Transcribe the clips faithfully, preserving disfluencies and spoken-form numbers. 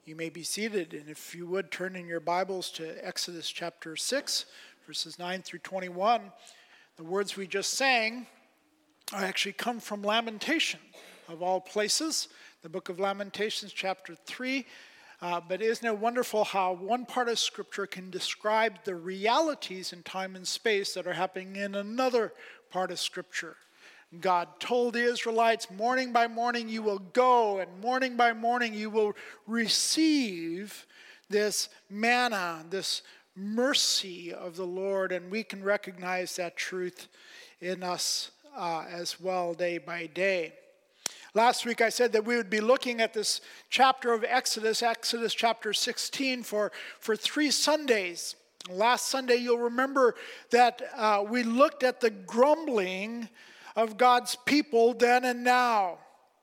You may be seated, and if you would turn in your Bibles to Exodus chapter six, verses nine through twenty-one. The words we just sang actually come from Lamentation, of all places, the book of Lamentations, chapter three. Uh, but isn't it wonderful how one part of Scripture can describe the realities in time and space that are happening in another part of Scripture? God told the Israelites, morning by morning you will go, and morning by morning you will receive this manna, this mercy of the Lord. And we can recognize that truth in us uh, as well day by day. Last week I said that we would be looking at this chapter of Exodus, Exodus chapter sixteen, for, for three Sundays. Last Sunday you'll remember that uh, we looked at the grumbling of God's people then and now,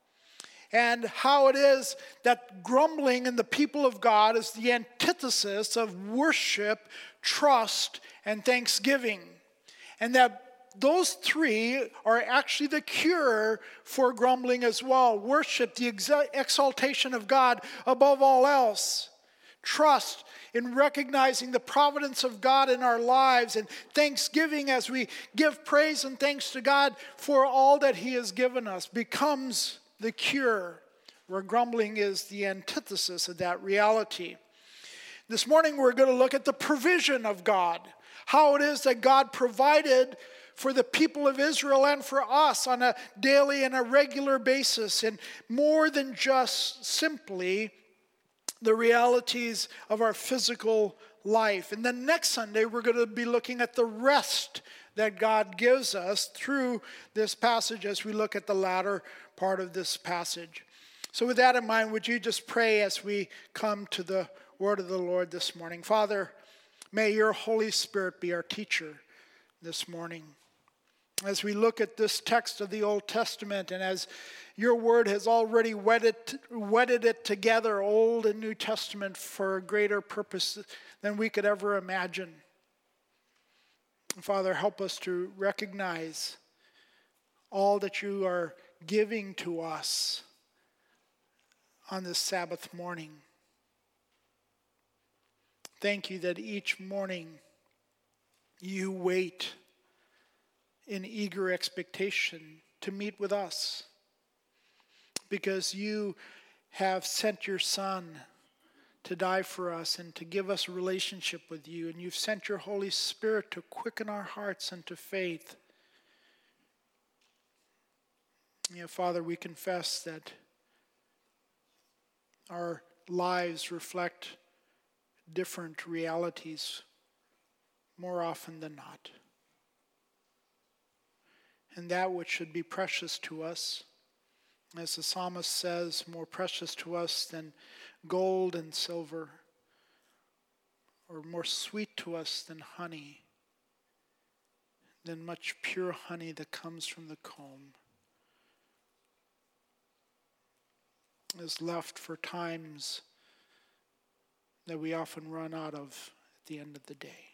and how it is that grumbling in the people of God is the antithesis of worship, trust, and thanksgiving. And that those three are actually the cure for grumbling as well. Worship, the exaltation of God above all else. Trust in recognizing the providence of God in our lives, and thanksgiving as we give praise and thanks to God for all that He has given us becomes the cure, where grumbling is the antithesis of that reality. This morning we're going to look at the provision of God, how it is that God provided for the people of Israel and for us on a daily and a regular basis, and more than just simply the realities of our physical life. And then next Sunday, we're going to be looking at the rest that God gives us through this passage as we look at the latter part of this passage. So with that in mind, would you just pray as we come to the word of the Lord this morning? Father, may your Holy Spirit be our teacher this morning. As we look at this text of the Old Testament, and as your word has already wedded, wedded it together, Old and New Testament, for a greater purpose than we could ever imagine. Father, help us to recognize all that you are giving to us on this Sabbath morning. Thank you that each morning you wait in eager expectation to meet with us, because you have sent your Son to die for us and to give us a relationship with you, and you've sent your Holy Spirit to quicken our hearts into faith. You know, Father, we confess that our lives reflect different realities more often than not. And that which should be precious to us, as the psalmist says, more precious to us than gold and silver, or more sweet to us than honey, than much pure honey that comes from the comb, is left for times that we often run out of at the end of the day.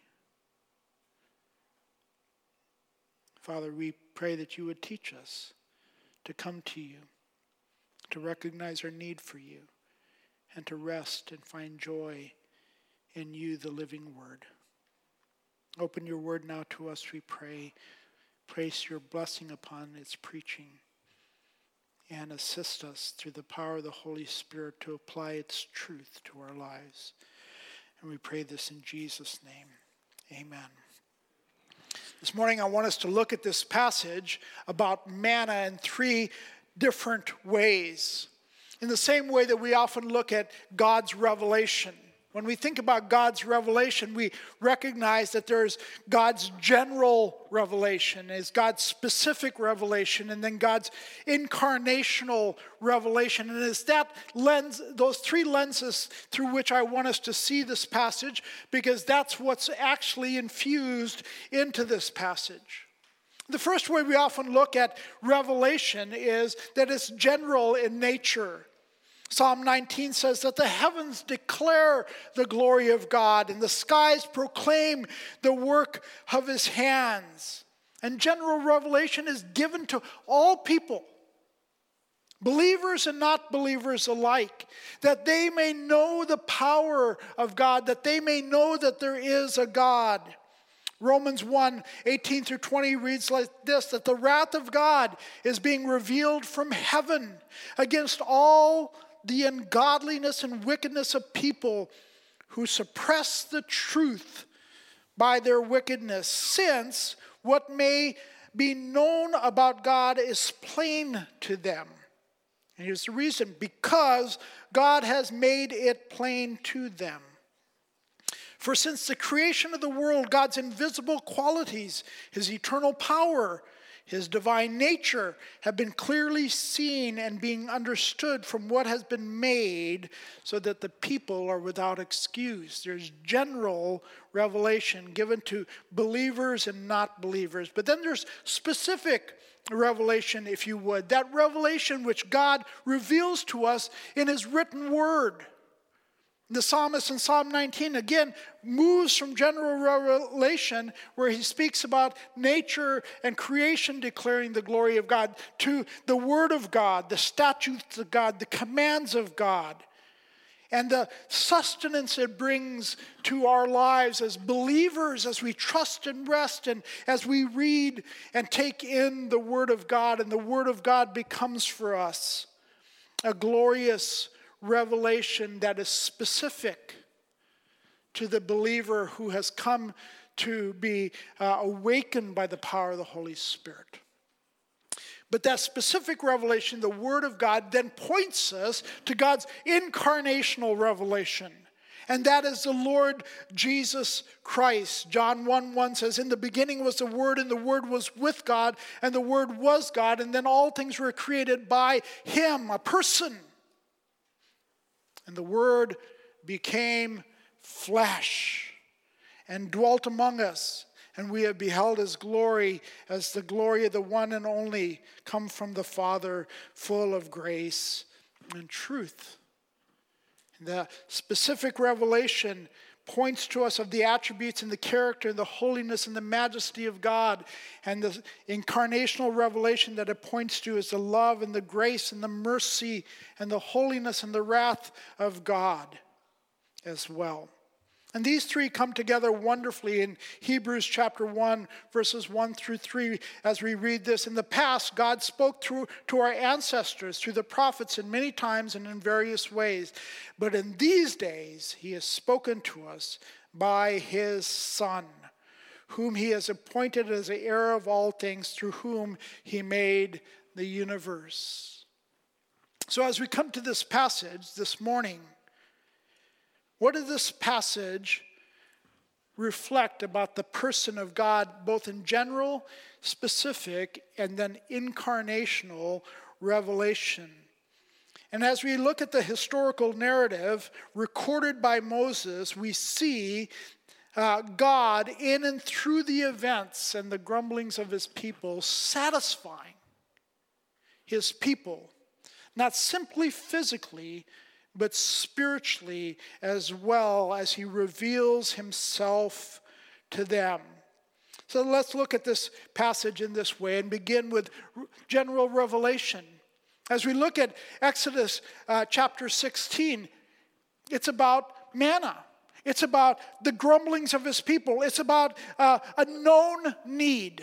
Father, we pray that you would teach us to come to you, to recognize our need for you, and to rest and find joy in you, the living word. Open your word now to us, we pray. Place your blessing upon its preaching, and assist us through the power of the Holy Spirit to apply its truth to our lives. And we pray this in Jesus' name. Amen. This morning I want us to look at this passage about manna in three different ways. In the same way that we often look at God's revelation. When we think about God's revelation, we recognize that there's God's general revelation, is God's specific revelation, and then God's incarnational revelation. And it's that lens, those three lenses through which I want us to see this passage, because that's what's actually infused into this passage. The first way we often look at revelation is that it's general in nature. Psalm nineteen says that the heavens declare the glory of God, and the skies proclaim the work of his hands. And general revelation is given to all people. believers and not believers alike, that they may know the power of God, that they may know that there is a God. Romans one, eighteen through twenty reads like this, that the wrath of God is being revealed from heaven against all the ungodliness and wickedness of people who suppress the truth by their wickedness, since what may be known about God is plain to them. And here's the reason, because God has made it plain to them. For since the creation of the world, God's invisible qualities, his eternal power, his divine nature have been clearly seen and being understood from what has been made, so that the people are without excuse. There's general revelation given to believers and not believers. But then there's specific revelation, if you would. That revelation which God reveals to us in his written word. The psalmist in Psalm nineteen, again, moves from general revelation, where he speaks about nature and creation declaring the glory of God, to the word of God, the statutes of God, the commands of God, and the sustenance it brings to our lives as believers, as we trust and rest, and as we read and take in the word of God, and the word of God becomes for us a glorious revelation that is specific to the believer who has come to be uh, awakened by the power of the Holy Spirit. But that specific revelation, the Word of God, then points us to God's incarnational revelation. And that is the Lord Jesus Christ. John one one says, in the beginning was the Word, and the Word was with God, and the Word was God, and then all things were created by him, a person. And the Word became flesh and dwelt among us. And we have beheld his glory as the glory of the one and only come from the Father, full of grace and truth. And the specific revelation points to us of the attributes and the character and the holiness and the majesty of God. And the incarnational revelation that it points to is the love and the grace and the mercy and the holiness and the wrath of God as well. And these three come together wonderfully in Hebrews chapter one, verses one through three, as we read this. In the past, God spoke through to our ancestors, through the prophets, in many times and in various ways. But in these days, he has spoken to us by his Son, whom he has appointed as the heir of all things, through whom he made the universe. So as we come to this passage this morning, what does this passage reflect about the person of God, both in general, specific, and then incarnational revelation? And as we look at the historical narrative recorded by Moses, we see uh, God in and through the events and the grumblings of his people satisfying his people, not simply physically, but spiritually as well, as he reveals himself to them. So let's look at this passage in this way and begin with general revelation. As we look at Exodus uh, chapter sixteen, it's about manna. It's about the grumblings of his people. It's about uh, a known need.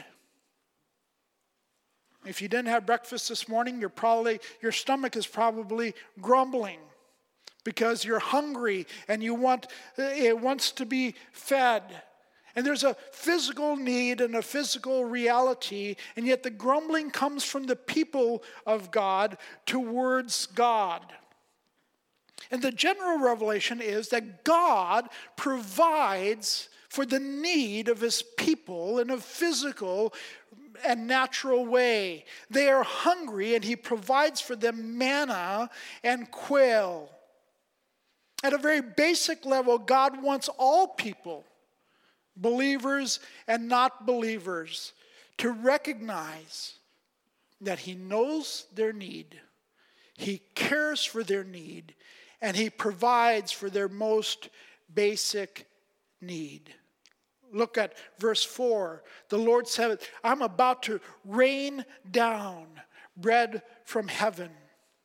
If you didn't have breakfast this morning, you're probably your stomach is probably grumbling, because you're hungry and you want, it wants to be fed. And there's a physical need and a physical reality, and yet the grumbling comes from the people of God towards God. And the general revelation is that God provides for the need of his people in a physical and natural way. They are hungry, and he provides for them manna and quail. At a very basic level, God wants all people, believers and not believers, to recognize that he knows their need, he cares for their need, and he provides for their most basic need. Look at verse four. The Lord said, I'm about to rain down bread from heaven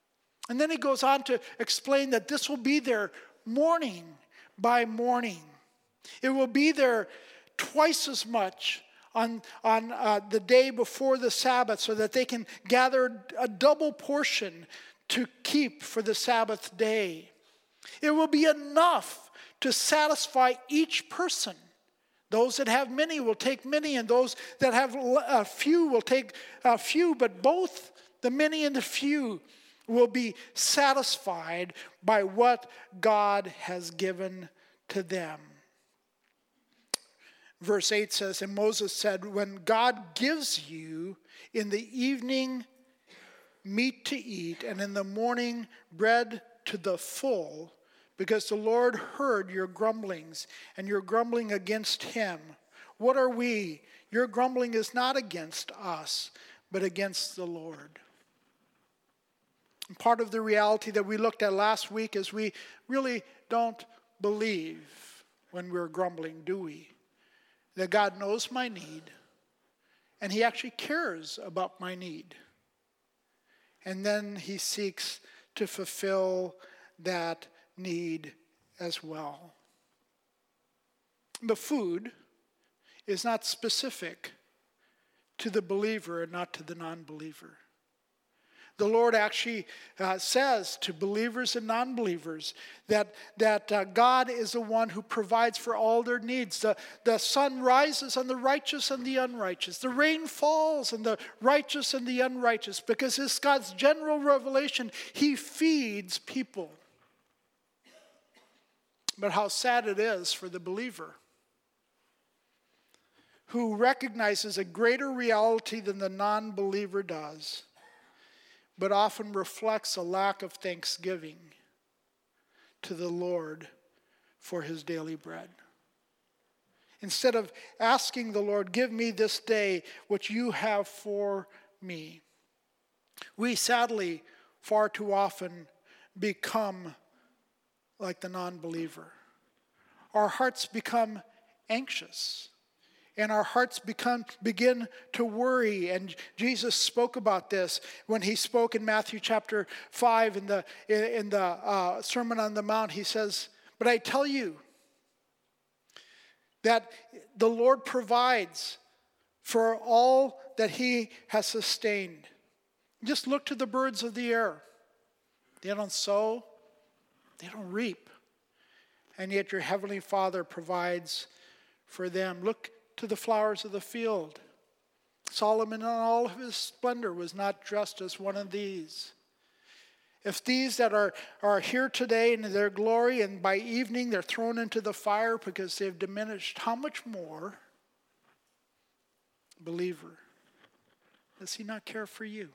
And then he goes on to explain that this will be there morning by morning. It will be there twice as much on, on uh, the day before the Sabbath, so that they can gather a double portion to keep for the Sabbath day. It will be enough to satisfy each person. Those that have many will take many, and those that have a few will take a few, but both the many and the few will be satisfied by what God has given to them. Verse eight says, and Moses said, when God gives you in the evening meat to eat, and in the morning bread to the full, because the Lord heard your grumblings and your grumbling against him. What are we? Your grumbling is not against us, but against the Lord. And part of the reality that we looked at last week is we really don't believe when we're grumbling, do we? That God knows my need, and he actually cares about my need. And then he seeks to fulfill that need as well. The food is not specific to the believer and not to the non-believer. The Lord actually uh, says to believers and non-believers that, that uh, God is the one who provides for all their needs. The, the sun rises on the righteous and the unrighteous. The rain falls on the righteous and the unrighteous. Because it's God's general revelation. He feeds people. But how sad it is for the believer who recognizes a greater reality than the non-believer does, but often reflects a lack of thanksgiving to the Lord for his daily bread. Instead of asking the Lord, give me this day what you have for me, we sadly far too often become like the non-believer. Our hearts become anxious. And our hearts become begin to worry. And Jesus spoke about this when he spoke in Matthew chapter five in the, in the uh, Sermon on the Mount. He says, but I tell you that the Lord provides for all that he has sustained. Just look to the birds of the air. They don't sow, they don't reap. And yet your heavenly Father provides for them. Look to the flowers of the field. Solomon in all of his splendor was not dressed as one of these. If these that are, are here today in their glory, and by evening they're thrown into the fire because they've diminished, how much more, believer, does he not care for you?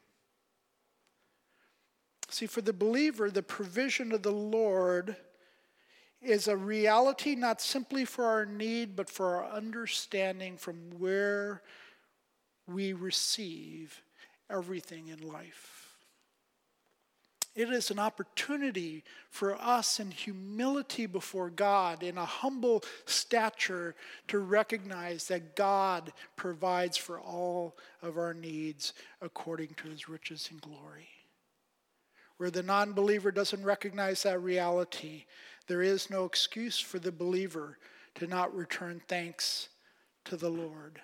See, for the believer, the provision of the Lord is a reality not simply for our need, but for our understanding from where we receive everything in life. It is an opportunity for us in humility before God, in a humble stature, to recognize that God provides for all of our needs according to his riches and glory. Where the non-believer doesn't recognize that reality, there is no excuse for the believer to not return thanks to the Lord.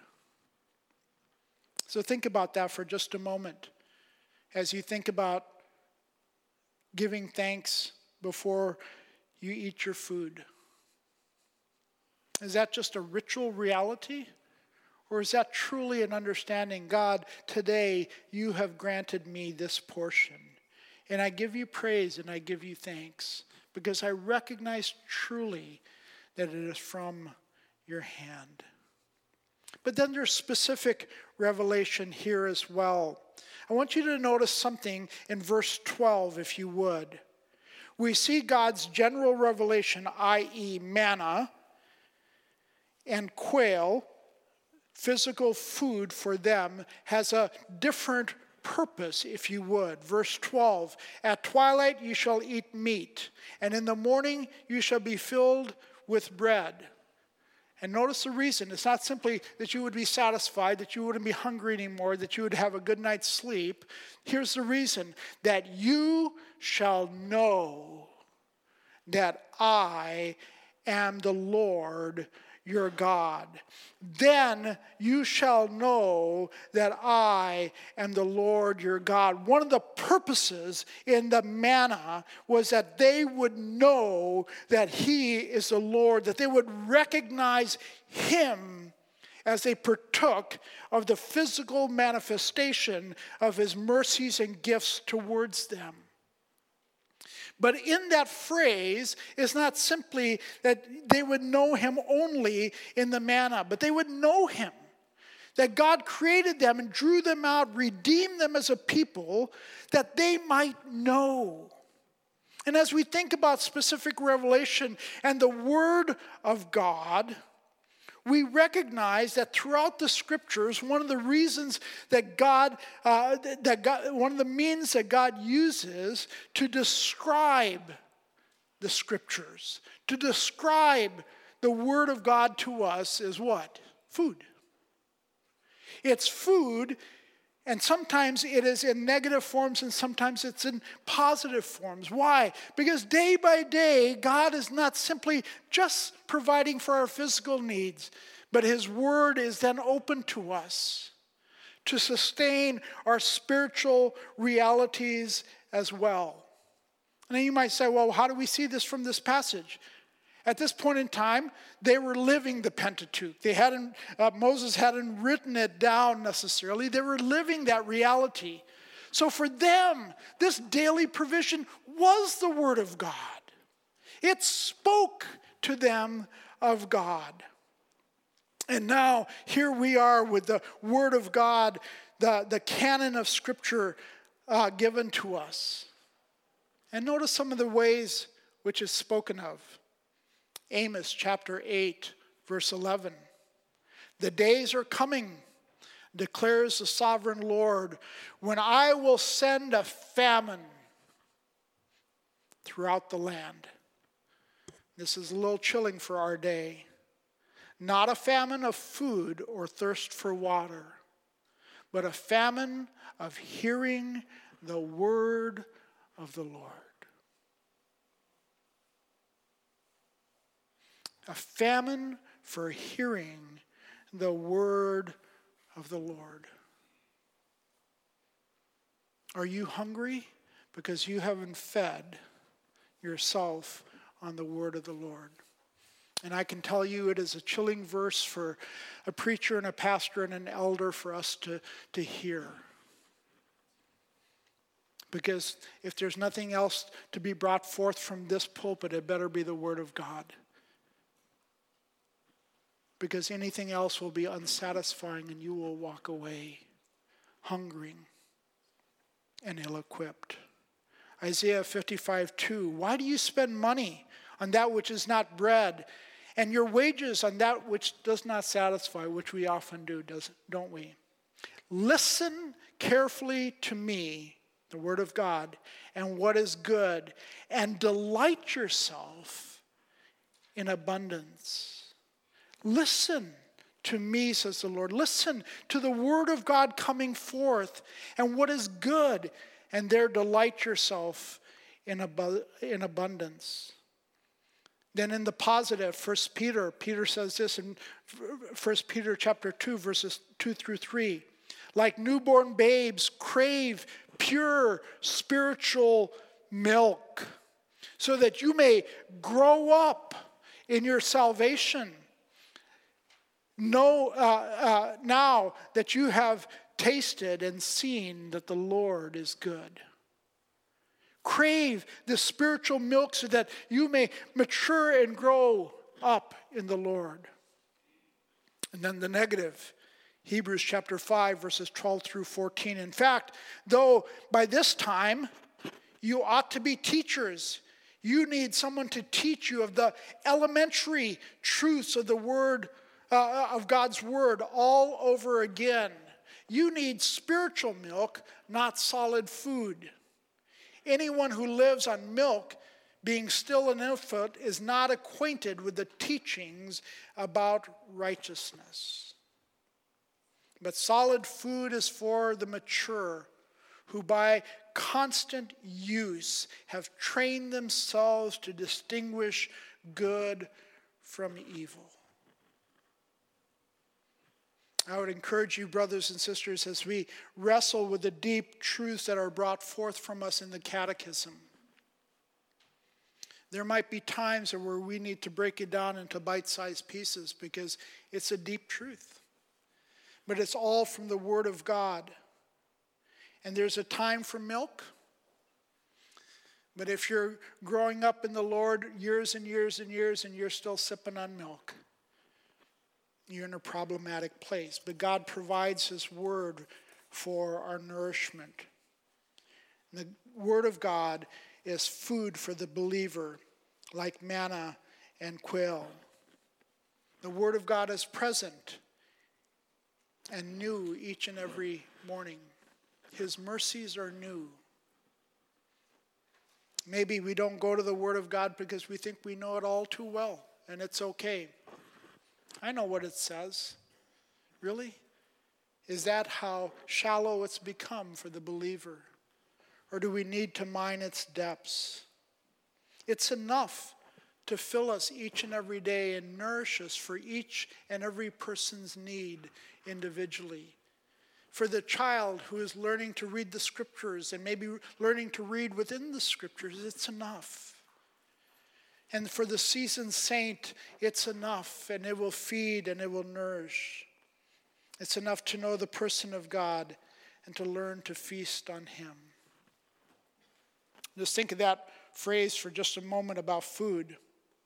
So think about that for just a moment as you think about giving thanks before you eat your food. Is that just a ritual reality? Or is that truly an understanding? God, today you have granted me this portion. And I give you praise and I give you thanks, because I recognize truly that it is from your hand. But then there's specific revelation here as well. I want you to notice something in verse twelve, if you would. We see God's general revelation, that is manna and quail, physical food for them, has a different purpose, if you would. Verse twelve, at twilight you shall eat meat, and in the morning you shall be filled with bread. And notice the reason. It's not simply that you would be satisfied, that you wouldn't be hungry anymore, that you would have a good night's sleep. Here's the reason. That you shall know that I am the Lord your God. Then you shall know that I am the Lord your God. One of the purposes in the manna was that they would know that he is the Lord, that they would recognize him as they partook of the physical manifestation of his mercies and gifts towards them. But in that phrase is not simply that they would know him only in the manna, but they would know him. That God created them and drew them out, redeemed them as a people, that they might know. And as we think about specific revelation and the Word of God, we recognize that throughout the scriptures, one of the reasons that God, uh, that God, one of the means that God uses to describe the scriptures, to describe the Word of God to us is what? Food. It's food, and sometimes it is in negative forms and sometimes it's in positive forms. Why? Because day by day, God is not simply just providing for our physical needs, but his word is then open to us to sustain our spiritual realities as well. And then you might say, well, how do we see this from this passage? At this point in time, they were living the Pentateuch. They hadn't, uh, Moses hadn't written it down necessarily. They were living that reality. So for them, this daily provision was the Word of God. It spoke to them of God. And now here we are with the Word of God, the, the canon of Scripture uh, given to us. And notice some of the ways which is spoken of. Amos chapter eight, verse eleven. The days are coming, declares the sovereign Lord, when I will send a famine throughout the land. This is a little chilling for our day. Not a famine of food or thirst for water, but a famine of hearing the word of the Lord. A famine for hearing the word of the Lord. Are you hungry because you haven't fed yourself on the word of the Lord? And I can tell you it is a chilling verse for a preacher and a pastor and an elder for us to, to hear. Because if there's nothing else to be brought forth from this pulpit, it better be the word of God. Because anything else will be unsatisfying and you will walk away hungering and ill-equipped. Isaiah fifty-five two, why do you spend money on that which is not bread, and your wages on that which does not satisfy, which we often do, don't we? Listen carefully to me, the word of God, and what is good, and delight yourself in abundance. Listen to me, says the Lord. Listen to the word of God coming forth and what is good, and there delight yourself in, abu- in abundance. Then in the positive, First Peter, Peter says this in First Peter chapter two, verses two through three. Like newborn babes, crave pure spiritual milk, so that you may grow up in your salvation. Know uh, uh, now that you have tasted and seen that the Lord is good. Crave the spiritual milk so that you may mature and grow up in the Lord. And then the negative, Hebrews chapter five, verses twelve through fourteen. In fact, though by this time you ought to be teachers, you need someone to teach you of the elementary truths of the word Uh, of God's word all over again. You need spiritual milk, not solid food. Anyone who lives on milk being still an infant, is not acquainted with the teachings about righteousness. But solid food is for the mature, who by constant use have trained themselves to distinguish good from evil. I would encourage you, brothers and sisters, as we wrestle with the deep truths that are brought forth from us in the catechism. There might be times where we need to break it down into bite-sized pieces because it's a deep truth. But it's all from the Word of God. And there's a time for milk. But if you're growing up in the Lord years and years and years and you're still sipping on milk, you're in a problematic place. But God provides His Word for our nourishment. And the Word of God is food for the believer, like manna and quail. The Word of God is present and new each and every morning. His mercies are new. Maybe we don't go to the Word of God because we think we know it all too well, and it's okay. I know what it says. Really? Is that how shallow it's become for the believer? Or do we need to mine its depths? It's enough to fill us each and every day and nourish us for each and every person's need individually. For the child who is learning to read the Scriptures and maybe learning to read within the Scriptures, it's enough. And for the seasoned saint, it's enough, and it will feed and it will nourish. It's enough to know the person of God and to learn to feast on Him. Just think of that phrase for just a moment about food.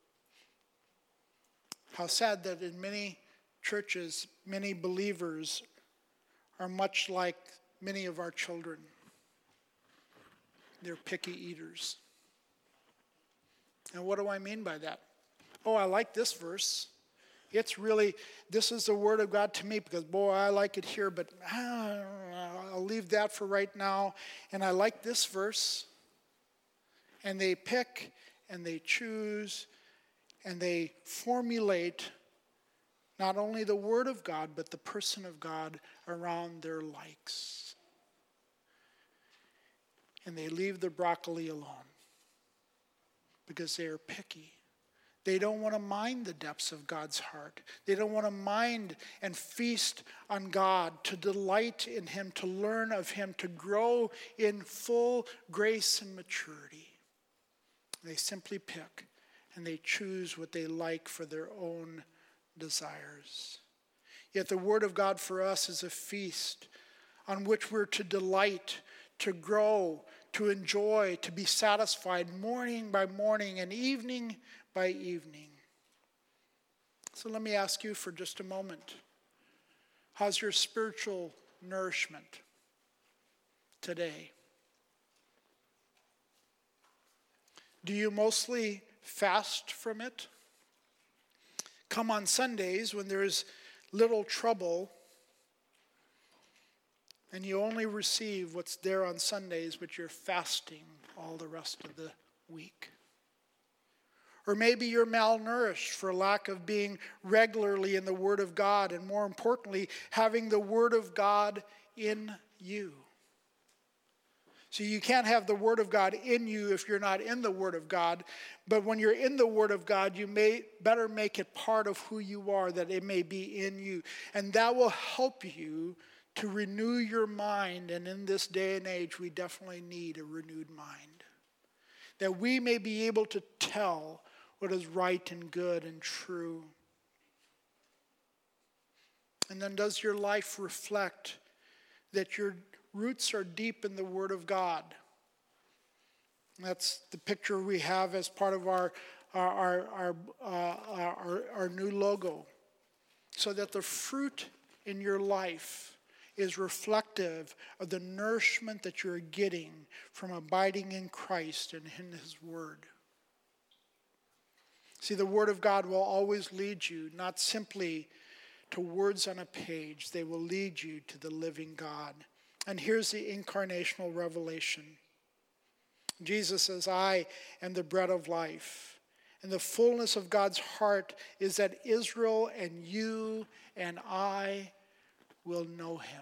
How sad that in many churches, many believers are much like many of our children. They're picky eaters. And what do I mean by that? Oh, I like this verse. It's really, this is the Word of God to me because, boy, I like it here, but ah, I'll leave that for right now. And I like this verse. And they pick and they choose and they formulate not only the Word of God, but the person of God around their likes. And they leave the broccoli alone because they are picky. They don't want to mind the depths of God's heart. They don't want to mind and feast on God, to delight in Him, to learn of Him, to grow in full grace and maturity. They simply pick and they choose what they like for their own desires. Yet the Word of God for us is a feast on which we're to delight, to grow, to enjoy, to be satisfied morning by morning and evening by evening. So let me ask you for just a moment. How's your spiritual nourishment today? Do you mostly fast from it? Come on Sundays when there's little trouble and you only receive what's there on Sundays, but you're fasting all the rest of the week. Or maybe you're malnourished for lack of being regularly in the Word of God, and more importantly, having the Word of God in you. So you can't have the Word of God in you if you're not in the Word of God. But when you're in the Word of God, you may better make it part of who you are, that it may be in you. And that will help you to renew your mind. And in this day and age, we definitely need a renewed mind. That we may be able to tell what is right and good and true. And then does your life reflect that your roots are deep in the Word of God? That's the picture we have as part of our our our our, uh, our, our new logo. So that the fruit in your life is reflective of the nourishment that you're getting from abiding in Christ and in His Word. See, the Word of God will always lead you, not simply to words on a page. They will lead you to the living God. And here's the incarnational revelation. Jesus says, I am the bread of life. And the fullness of God's heart is that Israel and you and I will know him.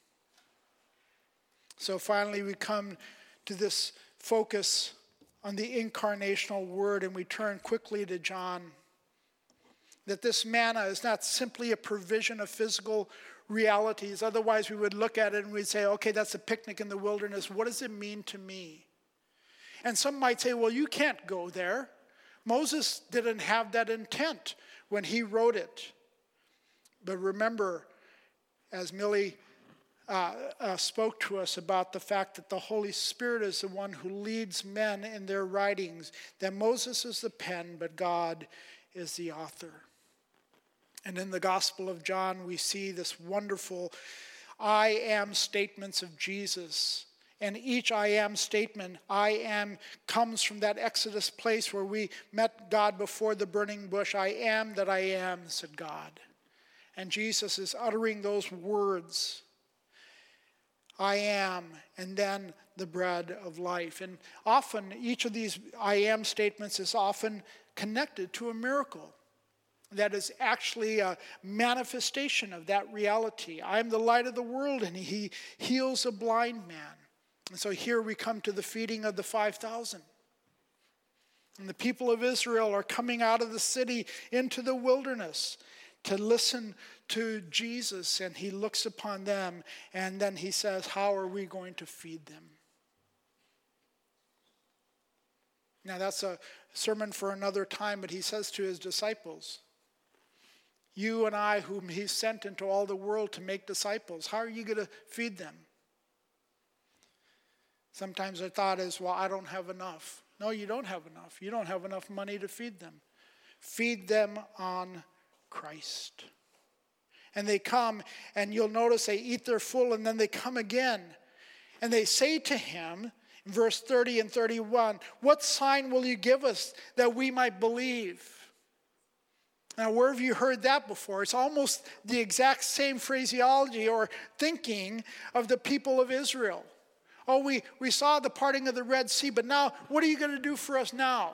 So finally we come to this focus on the incarnational word, and we turn quickly to John. That this manna is not simply a provision of physical realities. Otherwise we would look at it and we'd say, okay, that's a picnic in the wilderness. What does it mean to me? And some might say, well, you can't go there. Moses didn't have that intent when he wrote it. But remember, as Millie uh, uh, spoke to us about the fact that the Holy Spirit is the one who leads men in their writings, that Moses is the pen, but God is the author. And in the Gospel of John, we see this wonderful I am statements of Jesus. And each I am statement, I am, comes from that Exodus place where we met God before the burning bush. I am that I am, said God. And Jesus is uttering those words. I am, and then the bread of life. And often, each of these I am statements is often connected to a miracle that is actually a manifestation of that reality. I am the light of the world, and he heals a blind man. And so here we come to the feeding of the five thousand. And the people of Israel are coming out of the city into the wilderness to listen to Jesus, and he looks upon them, and then he says, how are we going to feed them? Now that's a sermon for another time, but he says to his disciples, you and I, whom he sent into all the world to make disciples, how are you going to feed them? Sometimes the thought is, well, I don't have enough. No, you don't have enough. You don't have enough money to feed them. Feed them on Christ. And they come, and you'll notice they eat their full, and then they come again. And they say to him, in verse thirty and thirty-one, what sign will you give us that we might believe? Now, where have you heard that before? It's almost the exact same phraseology or thinking of the people of Israel. Oh, we, we saw the parting of the Red Sea, but now, what are you going to do for us now?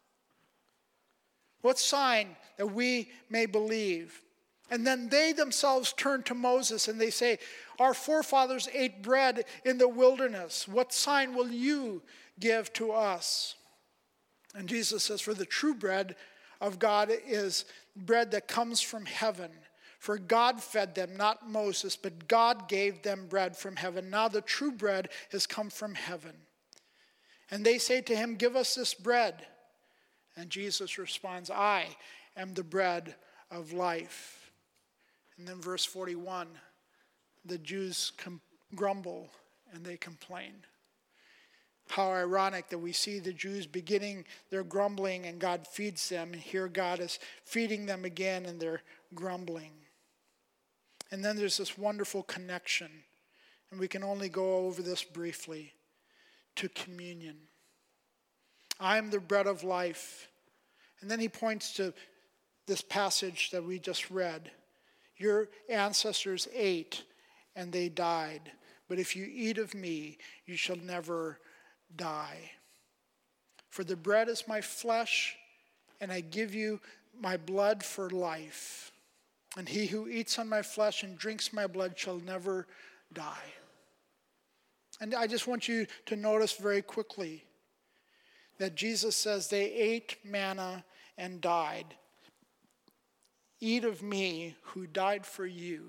What sign that we may believe? And then they themselves turn to Moses and they say, our forefathers ate bread in the wilderness. What sign will you give to us? And Jesus says, for the true bread of God is bread that comes from heaven. For God fed them, not Moses, but God gave them bread from heaven. Now the true bread has come from heaven. And they say to him, give us this bread. And Jesus responds, I am the bread of life. And then verse forty-one, the Jews com- grumble and they complain. How ironic that we see the Jews beginning their grumbling and God feeds them. And here God is feeding them again and they're grumbling. And then there's this wonderful connection, and we can only go over this briefly, to communion. I am the bread of life. And then he points to this passage that we just read. Your ancestors ate and they died, but if you eat of me, you shall never die. For the bread is my flesh, and I give you my blood for life. And he who eats on my flesh and drinks my blood shall never die. And I just want you to notice very quickly that Jesus says they ate manna and died. Eat of me who died for you,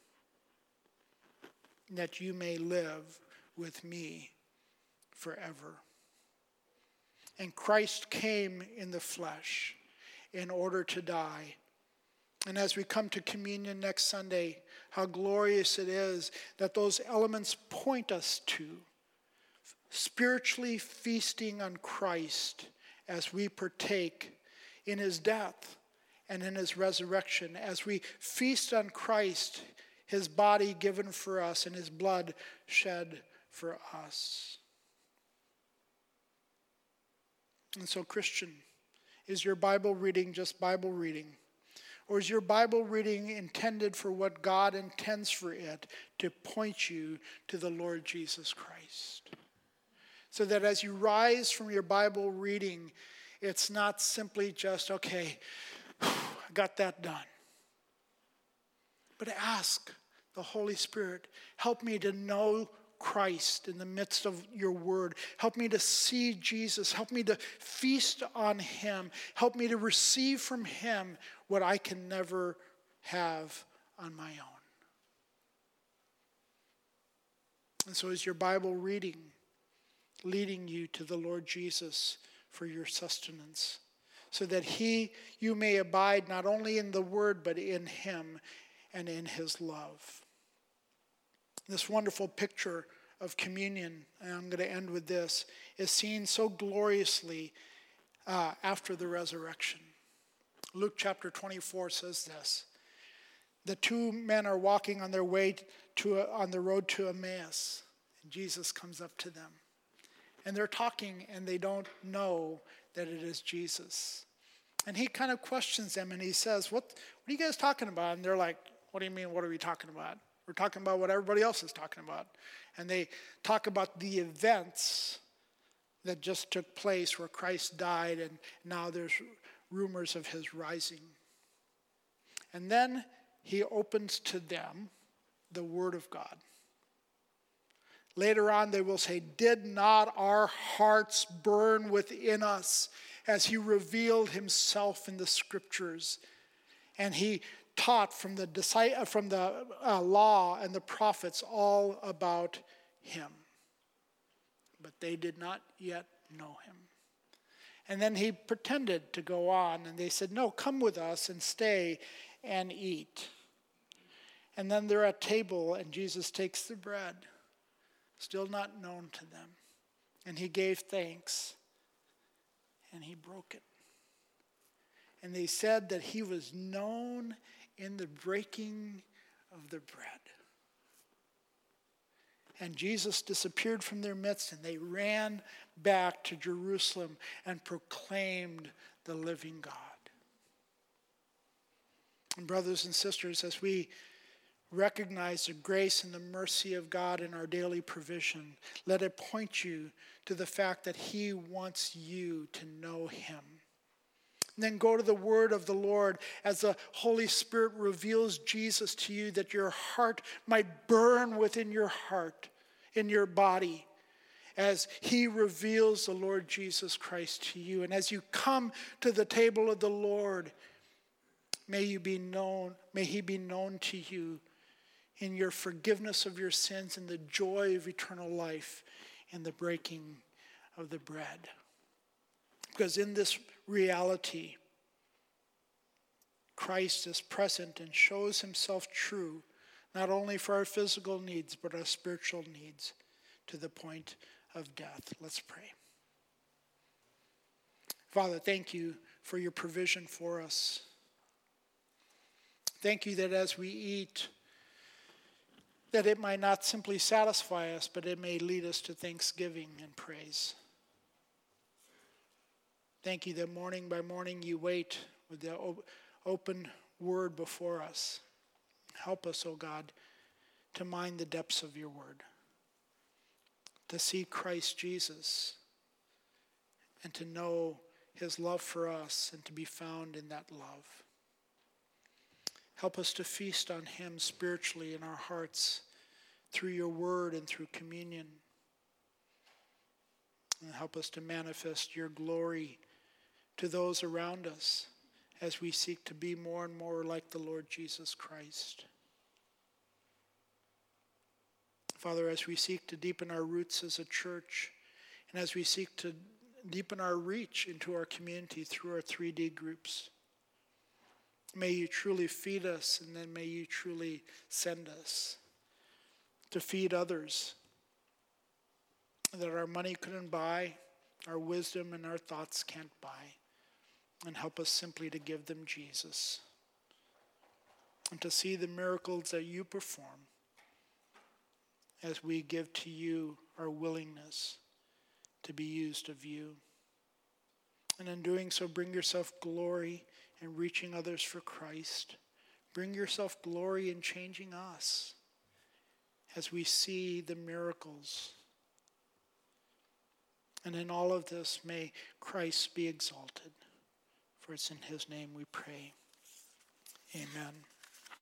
that you may live with me forever. And Christ came in the flesh in order to die. And as we come to communion next Sunday, how glorious it is that those elements point us to spiritually feasting on Christ as we partake in his death and in his resurrection, as we feast on Christ, his body given for us and his blood shed for us. And so, Christian, is your Bible reading just Bible reading? Or is your Bible reading intended for what God intends for it, to point you to the Lord Jesus Christ? So that as you rise from your Bible reading, it's not simply just, okay, I got that done. But ask the Holy Spirit, help me to know Christ in the midst of your word. Help me to see Jesus. Help me to feast on him. Help me to receive from him what I can never have on my own. And so is your Bible reading leading you to the Lord Jesus for your sustenance, so that he, you may abide not only in the word, but in him and in his love. This wonderful picture of communion, and I'm going to end with this, is seen so gloriously uh, after the resurrection. Luke chapter twenty-four says this. The two men are walking on their way to a, on the road to Emmaus, and Jesus comes up to them. And they're talking, and they don't know that it is Jesus. And he kind of questions them, and he says, what, what are you guys talking about? And they're like, what do you mean, what are we talking about? We're talking about what everybody else is talking about. And they talk about the events that just took place where Christ died, and now there's rumors of his rising. And then he opens to them the word of God. Later on, they will say, did not our hearts burn within us as he revealed himself in the scriptures? And he taught from the, from the uh, law and the prophets all about him. But they did not yet know him. And then he pretended to go on, and they said, no, come with us and stay and eat. And then they're at table, and Jesus takes the bread, still not known to them. And he gave thanks, and he broke it. And they said that he was known in the breaking of the bread. And Jesus disappeared from their midst, and they ran back to Jerusalem and proclaimed the living God. And brothers and sisters, as we recognize the grace and the mercy of God in our daily provision, let it point you to the fact that he wants you to know him. And then go to the word of the Lord as the Holy Spirit reveals Jesus to you, that your heart might burn within your heart, in your body, as he reveals the Lord Jesus Christ to you. And as you come to the table of the Lord, may you be known, may he be known to you in your forgiveness of your sins and the joy of eternal life in the breaking of the bread. Because in this reality, Christ is present and shows himself true, not only for our physical needs, but our spiritual needs to the point of death. Let's pray. Father, thank you for your provision for us. Thank you that as we eat, that it might not simply satisfy us, but it may lead us to thanksgiving and praise. Thank you that morning by morning you wait with the open word before us. Help us, O God, to mind the depths of your word, to see Christ Jesus, and to know his love for us and to be found in that love. Help us to feast on him spiritually in our hearts through your word and through communion. And help us to manifest your glory to those around us as we seek to be more and more like the Lord Jesus Christ. Father, as we seek to deepen our roots as a church, and as we seek to deepen our reach into our community through our three D groups, may you truly feed us, and then may you truly send us to feed others that our money couldn't buy, our wisdom and our thoughts can't buy. And help us simply to give them Jesus and to see the miracles that you perform as we give to you our willingness to be used of you. And in doing so, bring yourself glory in reaching others for Christ. Bring yourself glory in changing us as we see the miracles And in all of this, may Christ be exalted. For it's in his name we pray. Amen.